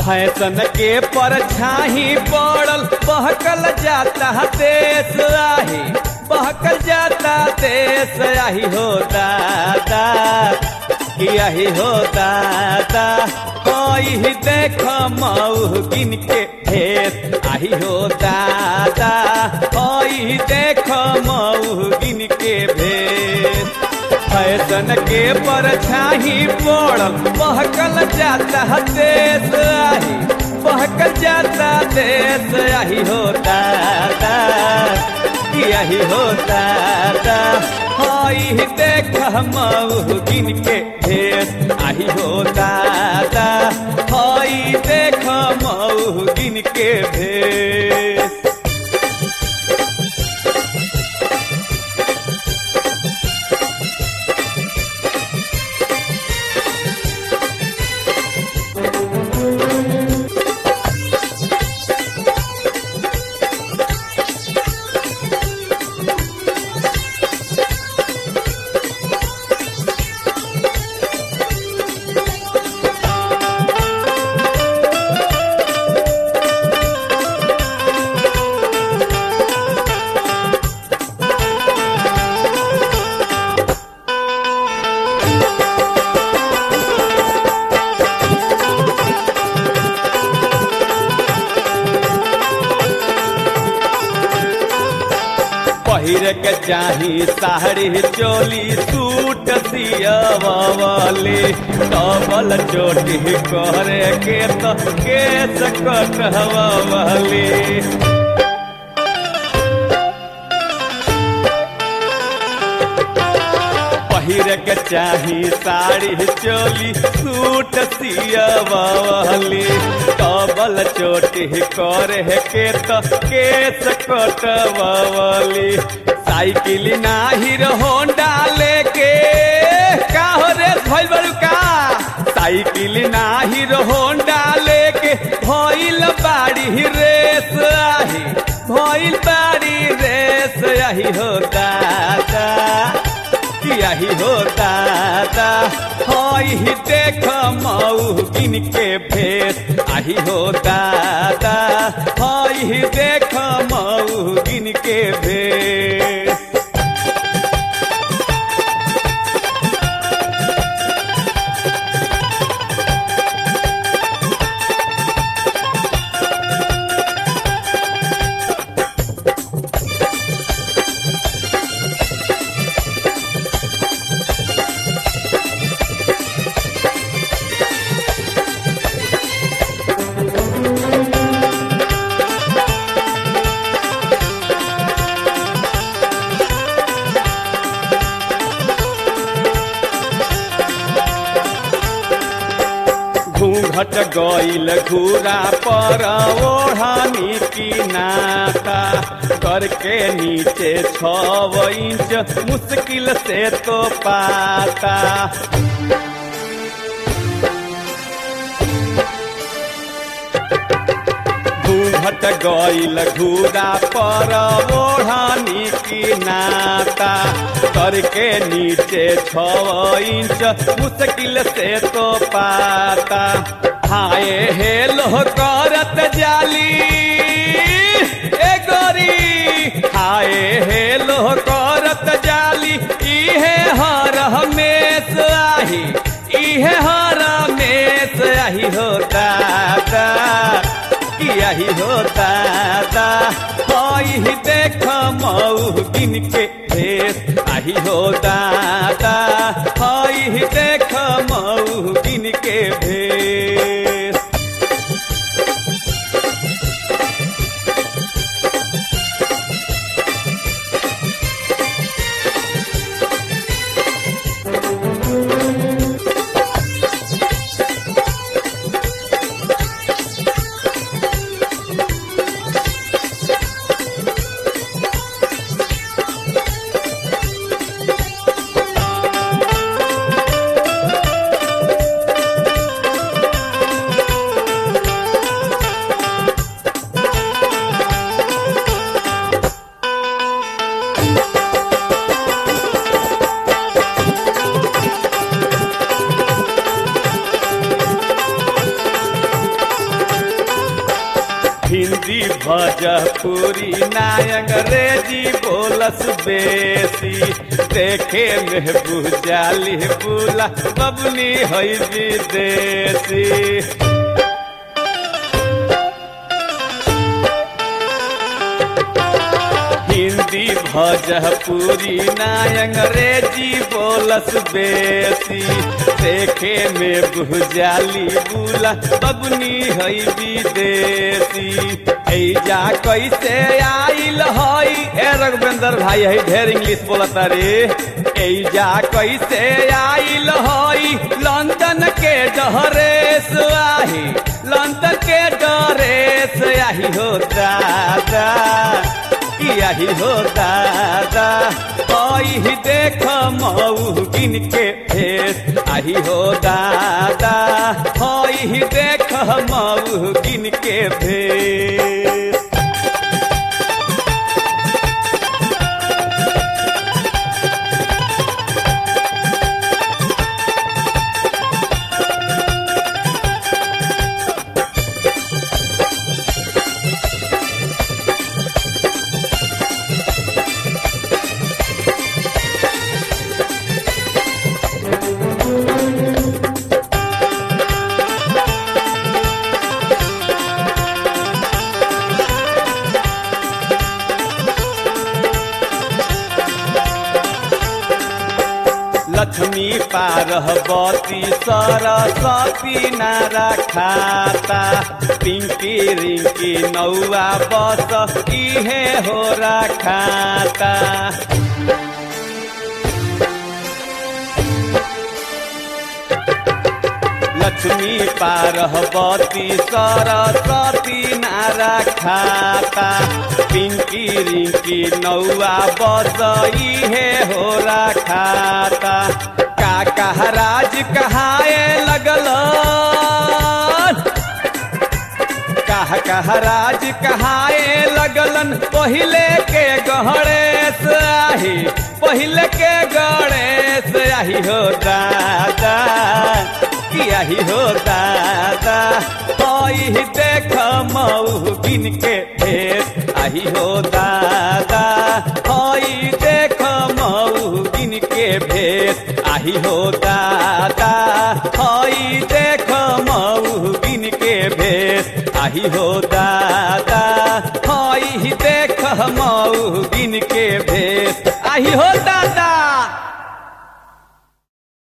fashion के परछाई पड़ल बहकल जाता देश आही बहकल जाता देश आही हो दादा यही हो दादा कोई देख मऊ गिन के भेस आही हो दादा कोई देख मऊ गिन के भेस फैशन के परछाई पड़ल बहकल जाता देश आही बहकल जाता देश आही हो दादा यही हो दादा हई देख मऊ गिन के भेस आही हो दादा हई देख मऊ गिन के भेस पहिर के चाही साड़ी चोली सूट सियवाले डबल चोटी करे के तो केस कटवाले पहिर के चाही साड़ी चोली सूट सियवाले डबल चोटी करे के तो केस कटवाले साइकिल नाही होंडा लेके का हो रे भइल बड़ू का साइकिल नाही होंडा लेके भइल बाड़ी रेस आही भइल बाड़ी रेस आही हो दादा यही हो दादा हई देख मऊ गिन के भेस आही हो दादा हई देख मऊ गिन के भेस घूंघट गईल घूरा पर ओढ़ानी की नाता करके नीचे 6 इंच मुश्किल से तो पाता घूंघट गईल घूरा पर ओढ़ानी की नाता करके नीचे 6 इंच मुश्किल से तो पाता हाय हेलो करत जाली ए गोरी हाय हेलो करत जाली इहे हर हमेश आही इहे हर हमेश आही हो दादा यही हो दादा हई देख मऊ गिन के भेस आही हो दादा हई देख मऊ गिन के भेस भोजपुरी ना अंग्रेजी बोलस बेसी देखे में बुझाली बुला बबनी है विदेशी हिंदी भोजपुरी ना अंग्रेजी बोलस बेसी देखे में बुझाली बुला बबनी है विदेशी ऐजा कैसे आइल हई ए रघुवेंद्र भाई है ढेर इंग्लिश बोलता रे ऐजा कैसे आइल हई लंदन के डरेस आही लंदन के डरेस आही हो दादा यही हो दादा आई देख मऊ गिन के भेस आही हो दादा आई देख मऊ गिन के भेस लक्ष्मी पार्वती सरस्वती नारा खाता पिंकी रिंकी नौआ बस इहे हो रखाता लक्ष्मी पार्वती सरस्वती नारा खाता पिंकी रिंकी नौआ बस इहे हो रखाता काका राज कहाए लगल कहा राज कहाए लगलन पहिले के गणेश आही पहिले के गणेश आही हो दादा यही हो दादा आई देख मऊ गिन के भेस आही हो दादा आई देख मऊ गिन के भेस आही हो दादा आई देख मऊ गिन के भेस आही हो दादा